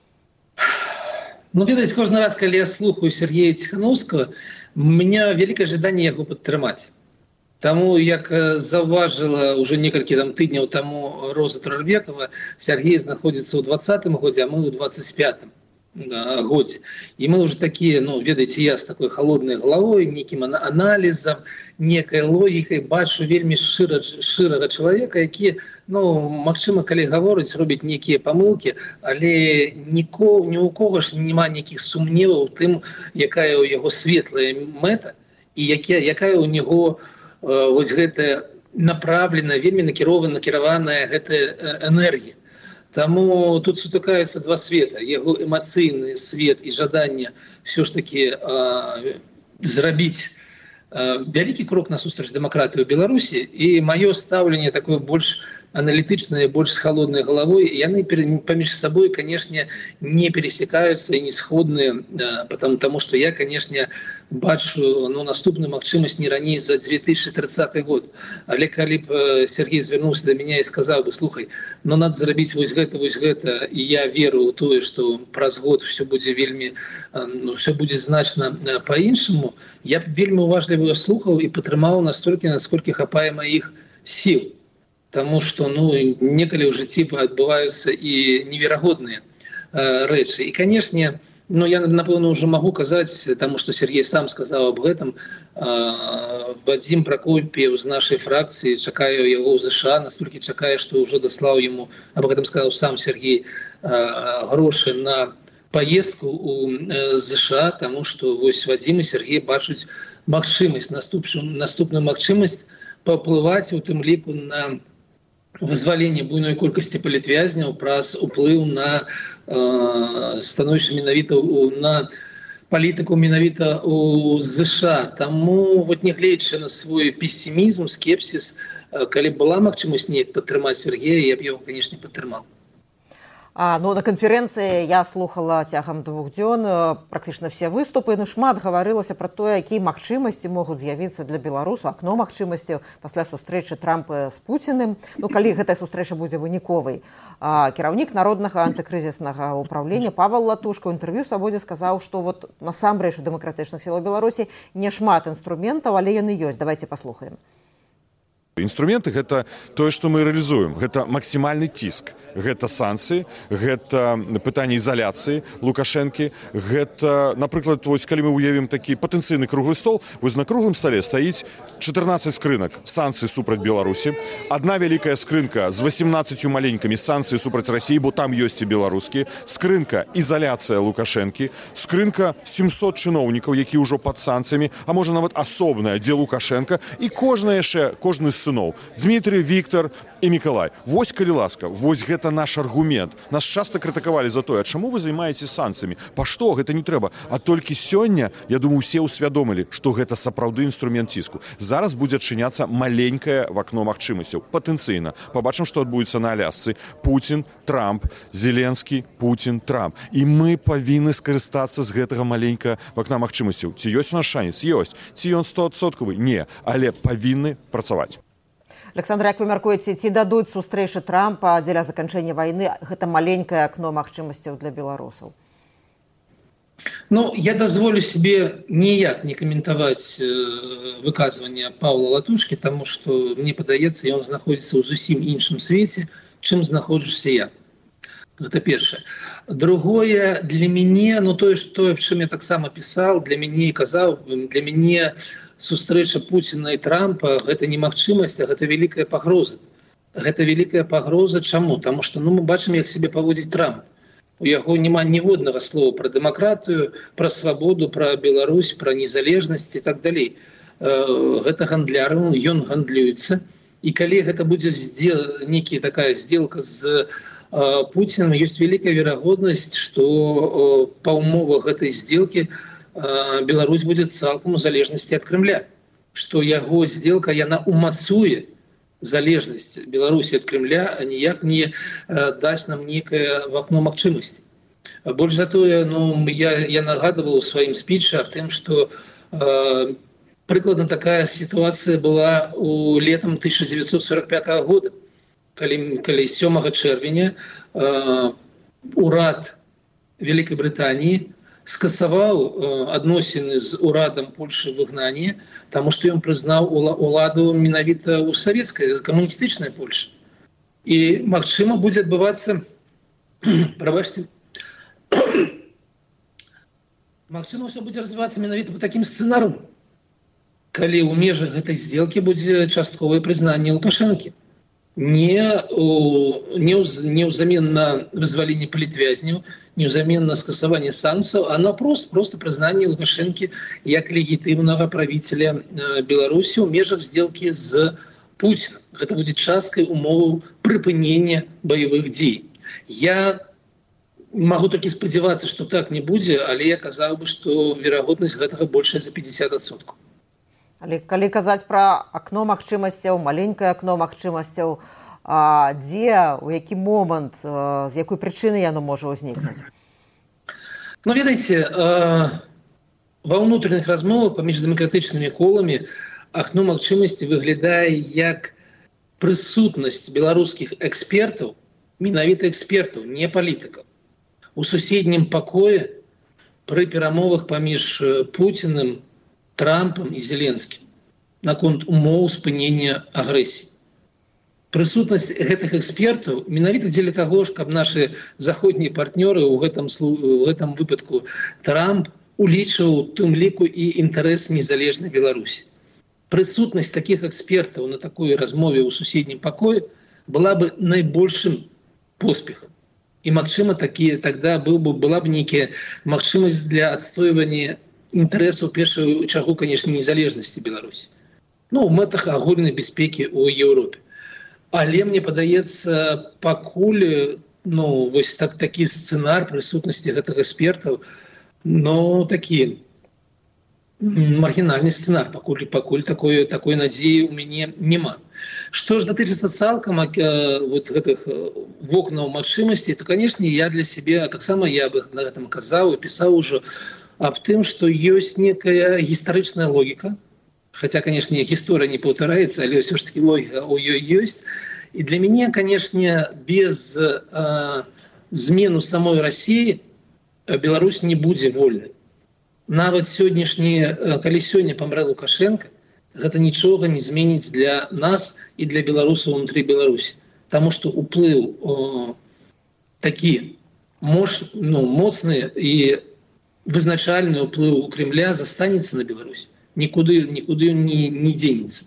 Ну, ведаеце, кожны раз, калі я слухаю Сергея Ціхановскага, у меня вялікае жаданне яго падтрымаць. Таму, як заўважыла ўжо некалькі там тыдняў таму Роза Турарбекова, Сергей знаходзіцца ў двадцатым годзе, а мы ў двадцать пятым. Да, годзе. И мы уже такие, ну, ведаеце, я с такой холодной головой, неким анализом, некой логикой бачу вельмі шыра, шырага человека, які, ну, магчыма, калі гаворыць, робіць некие помылки, але ніко, ні у кого ж нема неких сумневаў у тым, якая у яго светлая мэта, і якая, якая у него э, вось гэтая направленная, вельмі накірована, накіраваная гэтая энергія. Таму тут сутыкаюцца два света, яго эмацыйны свет і жаданне все ж таки э, зрабіць э, вялікі крок насустрач дэмакратыі ў Беларусі, і маё стаўленне такое больш аналітычныя, больш з халоднай галавой, яны паміж сабой, канешне, не пересекаюцца і не сходныя, потому, потому что я, канешне, бачу ну, наступную магчымасць не раней за две тысячи тридцатый год. Але калі б Сергей звярнуўся да мяне і сказаў бы, слухай, ну надо зрабіць вось гэта, вось гэта, і я веру ў тое, што праз год все будзе вельмі, ну, все будзе значна па-іншаму, я б вельмі уважліва слухаў і падтрымаў настолькі, насколькі хапае маіх сіл. Таму што ну, некалі ў жыцці адбываюцца і неверагодныя э, рэчы. І, канешне, ну, я, напэўна, ўжо магу казаць, таму што Сергей сам сказаў аб гэтым, э, Вадзім Пракоп'еў з нашай фракцыі, чакаю яго ў ЗША, настолькі чакае, што ўжо даслаў яму, аб гэтым сказаў сам Сергей, э, грошы на паездку ў э, ЗША, таму што вось Вадзім і Сергей бачуць магчымасць, наступную, наступную магчымасць паўплываць у тым ліку на вызваленне буйной колькасці палітвязняў праз уплыў на э, становішча менавіта на палітыку менавіта у ЗША. Таму вот нягледзячы на свой пессімізм, скепсіс, э, калі была магчымасць неяк падтрымаць Сергея, я б яго, канешне, падтрымаў. А, ну, на канферэнцыі я слухала цягам двух дзён практычна все выступы, ну, шмат гаварылася пра тое, якія магчымасці могуць з'явіцца для беларусаў, акно магчымасцяў пасля сустрэчы Трампа з Пуціным. Ну, калі гэтая сустрэча будзе выніковай. А, кіраўнік народнага антыкрызіснага ўпраўлення Павел Латушка ў інтэрв'ю Свабодзе сказаў, што вот насамрэч у дэмакратычных сілах Беларусі не шмат інструментаў, але яны ёсць. Давайте паслухаем. Інструменты – гэта тое, што мы рэалізуем. Гэта максімальны ціск. Гэта санкцыі, гэта пытанне ізаляцыі Лукашэнкі, гэта, напрыклад, вось, калі мы уявім такі патэнцыйны круглы стол, вось на круглым стале стаіць чатырнаццаць скрынак санкцый супраць Беларусі, адна вялікая скрынка з восемнаццатью маленькімі санкцый супраць Расіі, бо там ёсць і беларускія, скрынка ізаляцыя Лукашэнкі, скрынка сямсот чыноўнікаў, які ўжо пад санкцыямі, а можа нават асобная, дзе Лукашэнка, і кожны яшчэ, кожны з сыноў. Дмітрий, Віктор і Мікалай. Вось, калі ласка, вось гэта наш аргумент. Нас часта крытыкавалі за тое, а чаму вы займаецеся санкцыямі? Па што? Гэта не трэба. А толькі сёння, я думаю, усе ўсвядомілі, што гэта сапраўды інструмент ціску. Зараз будзе адчыняцца маленькае вакно магчымасцяў. Патэнцыйна. Пабачым, што адбудзецца на Алясцы. Пуцін, Трамп, Зеленскі, Пуцін, Трамп. І мы павінны скарыстацца з гэтага маленькага вакна магчымасцяў. Ці ёсць у нас шанец? Ёсць. Ці ён сто адсоткавы? Не. Але павінны працаваць. Александр, як вы мяркуеце, ці дадуць сустрэчы Трампа дзеля заканчэння вайны гэта маленькае акно магчымасцяў для беларусаў? Ну, я дазволю себе ніяк не каментаваць э, выказванне Павла Латушкі, таму што, мне падаецца, ён знаходзіцца ў зусім іншым свеце, чым знаходжуся я. Гэта першае. Другое, для мяне, ну тое, што, чым я таксама пісаў, для мяне і казаў, для мяне сустрэча Пуціна і Трампа – гэта не магчымасць, а гэта вялікая пагроза. Гэта вялікая пагроза. Чаму? Таму што ну, мы бачым, як сябе паводзіць Трамп. У яго няма ніводнага слова пра дэмакратыю, пра свабоду, пра Беларусь, пра незалежнасць і так далей. Гэта гандляр, ён гандлюецца. І калі гэта будзе здел... некая такая сделка з Пуціным, ёсць вялікая верагоднасць, што па умовах гэтай сделкі Беларусь будзе цалкам у залежнасці ад Крымля, што яго сделка яна умацуе залежнасць Беларусі ад Крымля, а ніяк не дасць нам некае вакно магчымасці. Больш за тое, ну, я, я нагадываў у сваім спічы аб тым, што э, прыкладна такая сітуацыя была у летам тысяча дзевяцьсот сорок пятага года, калі, калі сёмага чэрвеня э, урад Вялікай Брытаніі скасаваў адносіны з урадам Польшы выгнання, таму што ён прызнаў уладу менавіта ў савецкай камуністычнай Польшы. І магчыма будзе адбывацца прабачце магчыма ўсё будзе развівацца менавіта па такім сцэнару, калі ў межах гэтай сделкі будзе частковае прызнанне Лукашэнкі. Не, не, не ўзамен на вызваленне палітвязняў, не ўзамен на скасаванне санкцыяў, а напрост просто прызнанне Лукашэнкі як легітымнага правіцеля Беларусі ў межах сделкі з Пуціным. Гэта будзе часткай умоваў прыпынення баявых дзей. Я магу толькі спадзявацца, што так не будзе, але я казаў бы, што верагоднасць гэтага большая за пятьдесят адсоткаў. Але калі казаць пра акно магчымасцяў, маленькае акно магчымасцяў, а дзе, у які момант, з якой прычыны яно можа ўзнікнуць? Ну, ведаеце, ва ўнутраных размовах паміж дэмакратычнымі коламі акно магчымасці выглядае як прысутнасць беларускіх экспертаў, менавіта экспертаў, не палітыкаў, у суседнім пакоі пры перамовах паміж Пуціным, Трампам і Зеленскім наконт умоў спынення агрэсіі. Прысутнасць гэтых экспертаў менавіта дзеля таго, каб нашы заходнія партнёры, у гэтым, у гэтым выпадку Трамп, улічваў у тым ліку і інтарэс незалежнай Беларусі. Прысутнасць такіх экспертаў на такой размове ў суседнім пакоі была бы найбольшым поспехам. І, магчыма, такі, тогда был бы, была б нейкая магчымасць для адстойвання інтарэсаў, першую чаргу, конечно, незалежнасці Беларусі. Ну, у мэтах агульнай бяспекі ў Еўропе. Але, мне падаецца, пакуль, ну, вось так, такі сцэнар прысутнасці гэтых экспертаў, ну, такі маргінальны сцэнар, пакуль, пакуль такой, такой надзеі ў мяне няма. Што ж датычыцца цалкам вот гэтых вокнаў магчымасцей, то, конечно, я для сябе, таксама я бы на гэтым казаў і пісаў ужо аб тым, што ёсць некая гістарычная логіка, хотя, конечно, гісторыя не паўтараецца, але ўсё ж таки логіка ў ёй ёсць. І для мяне, конечно, без э, змену самой России Беларусь не будзе вольнай. Нават сённяшні, калі сёння памрэ Лукашенко, гэта нічога не зменіць для нас і для беларусаў унутры Беларусі. Таму што уплыў о, такі мош, ну, моцны і вызначальны ўплыў у Кремля застанецца на Беларусь. Нікуды, нікуды не, не дзенецца.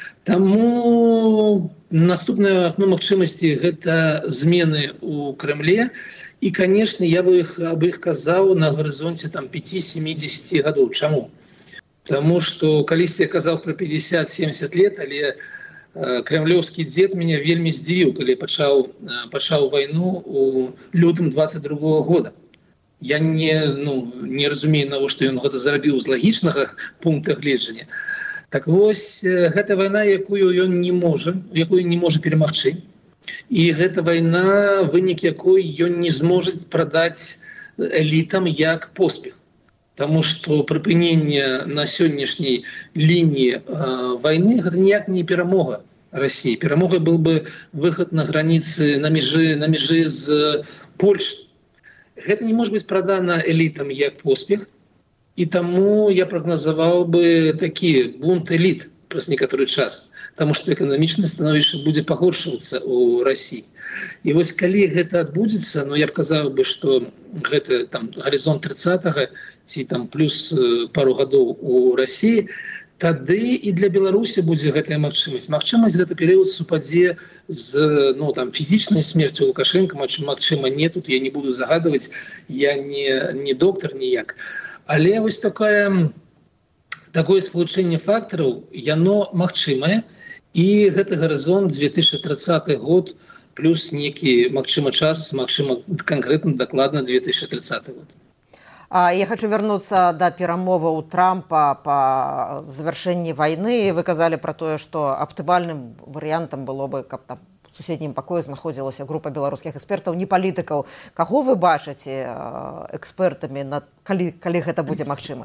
Таму наступнае акно магчымасці гэта змены ў Кремле. І, конечно, я бы их, об их казаў на гарызонце там пяти-семидесяти гадоў. Чаму? Таму што калісьці я казаў пра пятьдесят-семьдесят лет, але э, кремлёвскі дзед мяне вельмі здзівіў, калі пачаў, э, пачаў вайну у лютым двадцать другого года. Я не, ну, не разумею, навошта ён гэта зарабіў з лагічнага пункта гледжання. Так вось, э, гэта вайна, якую ён не можа, якую не можа перамагчы. І гэта вайна, вынік якой ён не зможа прадаць элітам як поспех. Таму што прыпыненне на сённяшняй лініі э, вайны гэта ніяк не перамога Расіі. Перамогай был бы выхад на граніцы, на межы, на межы з Польшай. Гэта не можа быць прадана элітам як поспех, і таму я прагназаваў бы такі бунт эліт праз некаторы час. Таму што эканамічнае становішча будзе пагоршвацца ў Расіі. І вось калі гэта адбудзецца, ну я б казаў бы, што гэта там гарызонт тридцатага ці там плюс пару гадоў у Расіі, тады і для Беларусі будзе гэтая магчымасць. Магчымасць гэта перыяд супадзе з, ну, там, фізічнай смерцю Лукашенка, магчыма, не, тут я не буду загадваць, я не, не доктар ніяк. Але вось такая, такое спалучэнне фактараў, яно магчымае. І гэты гарызонт две тысячи тридцаты год плюс некі, магчыма, час, магчыма, канкрэтна, дакладна две тысячи тридцаты год. А я хочу вернуться до перамоваў Трампа по завяршэнні вайны. Вы казалі пра тое, што аптымальным варыянтам было бы, каб там у суседнім пакоі знаходзілася група беларускіх экспертаў, не палітыкаў. Каго вы бачыце экспертамі, калі, калі гэта будзе магчыма?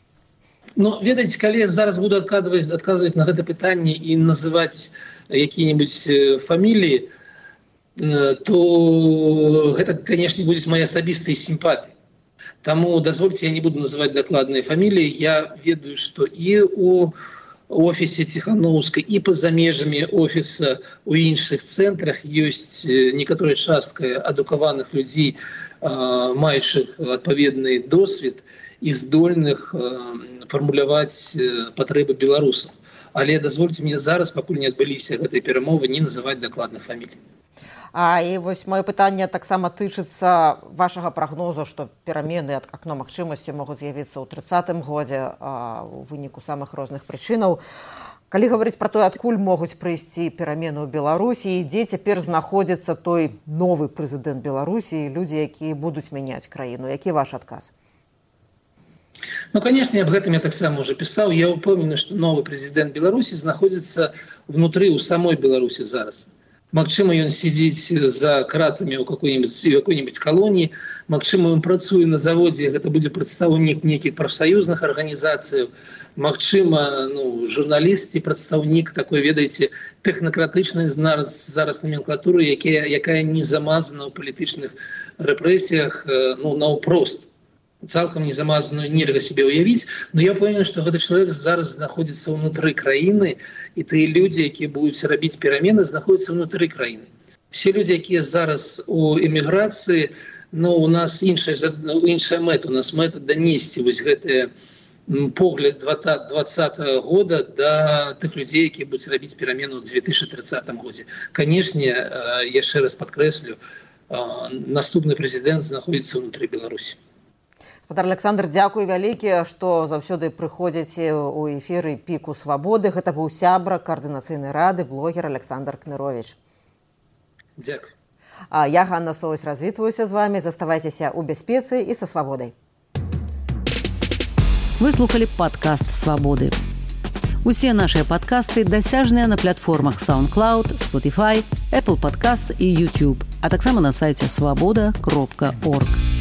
Ну, ведаеце, калі я зараз буду адказваць, адказваць на гэта пытанне і называць якія-небудзь фаміліі, то гэта, канешне, будуць мае асабістыя сімпатыі. Таму дазвольце, я не буду называць дакладныя фаміліі. Я ведаю, што і ў офісе Ціхановскай, і па-за межамі офіса ў іншых цэнтрах ёсць некаторая частка адукаваных людзей, маючых адпаведны досвед і здольных фармуляваць патрэбы беларусаў. Але дазвольце мне зараз, пакуль не адбыліся гэтай перамовы, не называць дакладных фамілій. А і вось маё пытанне таксама тычыцца вашага прагнозу, што перамены ад акно магчымасці могуць з'явіцца ў трыццатым годзе у выніку самых розных прычынаў. Калі гаварыць пра тое, адкуль могуць прыйсці перамены ў Беларусі, дзе цяпер знаходзіцца той новы прэзідэнт Беларусі, людзі, якія будуць мяняць краіну, які ваш адказ? Ну, конечно, об этом я таксама уже писал. Я упомню, что новый президент Беларуси находится внутри у самой Беларуси зараз. Магчыма, ён сидзіць за кратамі ў какой-нибудь, какой-нибудь калоніі, магчыма, ён працуе на заводзе, гэта будзе прадстаўнік нейкіх прафсаюзных арганізацый, магчыма, ну, журналіст і прадстаўнік такой, ведаеце, тэхнакратычнай зараз, зараз номенклатуры, якая, якая не замазана ў палітычных рэпрэсіях, ну, наўпрост. Цалкам не замазаную нельга себе уявіць, но я памятаю, што гэты чалавек зараз знаходзіцца ўнутры краіны, і тыя людзі, якія будуць рабіць перамены, знаходзяцца ўнутры краіны. Все людзі, якія зараз у эміграцыі, ну, у нас іншая, іншая мэта, у нас мэта данесці вось гэтыя погляд двадцатого года да тых людзей, якія будуць рабіць перамены ў две тысячи тридцатым годзе. Канешне, яшчэ раз падкрэслю, наступны прэзідэнт знаходзіцца ўнутры Беларусі. Гаспадар Александр, дзякуй вялікі, што заўсёды прыходзіце ў эфіры «Піку свабоды». Гэта быў сябра каардынацыйнай рады, блогер Александр Кнырович. Дзякуй. А я, Ганна Соўсь, развітваюся з вамі. Заставайцеся ў бяспецы і са свабодай. Вы слухали падкаст «Свабоды». Усе нашыя падкасты дасяжныя на платформах SoundCloud, Spotify, Apple Podcasts і YouTube, а таксама на сайце свабода кропка орг.